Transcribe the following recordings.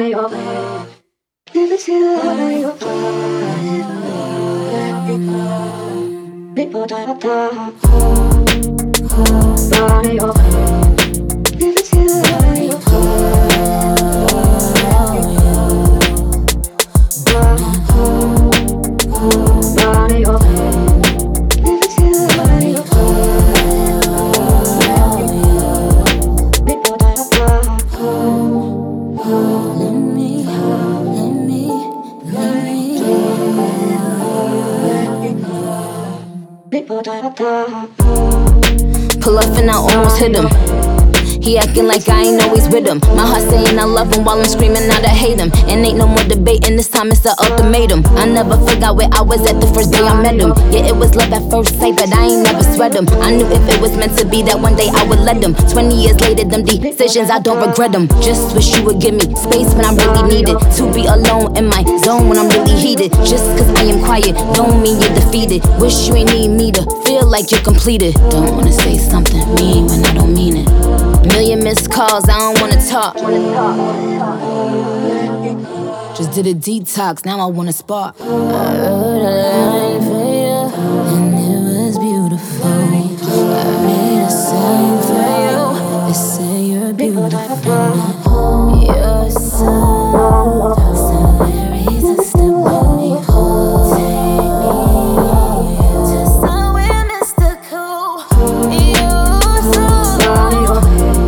body of it. Never till the body of it. People die of that. Body of it. Never till the body of it. Body of it. Never till the body of it. People die of that. Pull up and I almost hit him. He acting like I ain't always with him. My heart saying I love him while I'm screaming out I hate him. And ain't no more debating, this time it's an ultimatum. I never forgot where I was at the first day I met him. Yeah, it was love at first sight, but I ain't never sweat him. I knew if it was meant to be that one day I would let him. 20 years later, them decisions, I don't regret them. Just wish you would give me space when I really need it. To be alone in my zone when I'm really heated. Just cause I am quiet, don't mean you're defeated. Wish you ain't need me to feel like you're completed. Don't wanna say something mean when I don't mean it. Million missed calls, I don't wanna talk. Just did a detox, now I wanna spark. I wrote a line for you, and it was beautiful. I made a sign for you, they say you're beautiful. You're so irresistible. Take me to somewhere mystical. You're so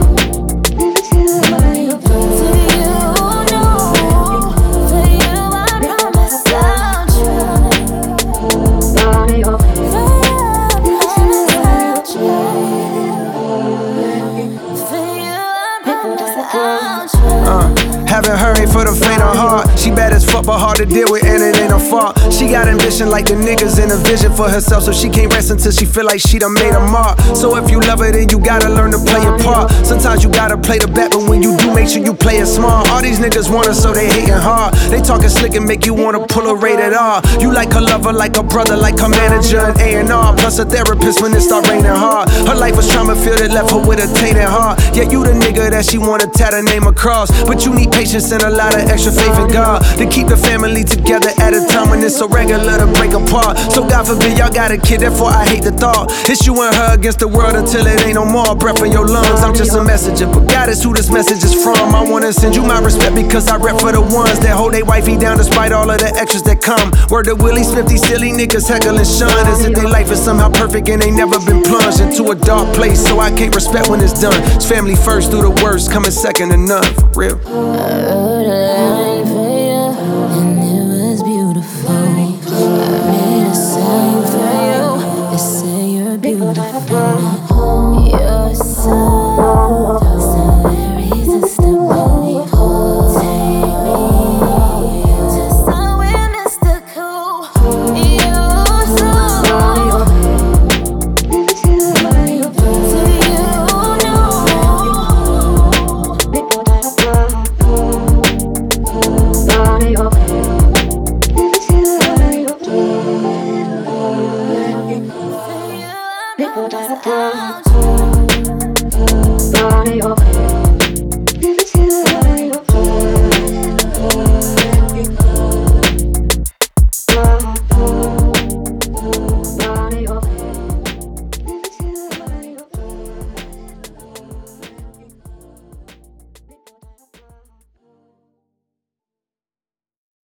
Haven't hurried for the faint of heart. She bad as fuck, but hard to deal with, and it ain't her fault. She got ambition like the niggas and a vision for herself, so she can't rest until she feel like she done made a mark. So if you love her, then you gotta learn to play your part. Sometimes you gotta play the bet, but when you do, make sure you play it smart. All these niggas want her, so they hating hard. They talking slick and make you wanna pull a rated R. You like her lover, like her brother, like her manager and A&R, plus a therapist when it start raining hard. Her life was trauma-filled, it left her with a tainted heart. Yeah, you the nigga that she wanna tat her name across, but you need patience and a lot of extra faith in God to keep the family together at a time when it's so regular to break apart. So God forbid y'all got a kid, therefore I hate the thought. It's you and her against the world until it ain't no more breath in your lungs. I'm just a messenger, but God is who this message is from. I wanna send you my respect because I rep for the ones that hold they wifey down despite all of the extras that come. Word to Willie Smith, these silly niggas heckling Sean as if their life is somehow perfect and they never been plunged into a dark place. So I can't respect when it's done. It's family first through the worst, coming second to none, for real. I wrote a line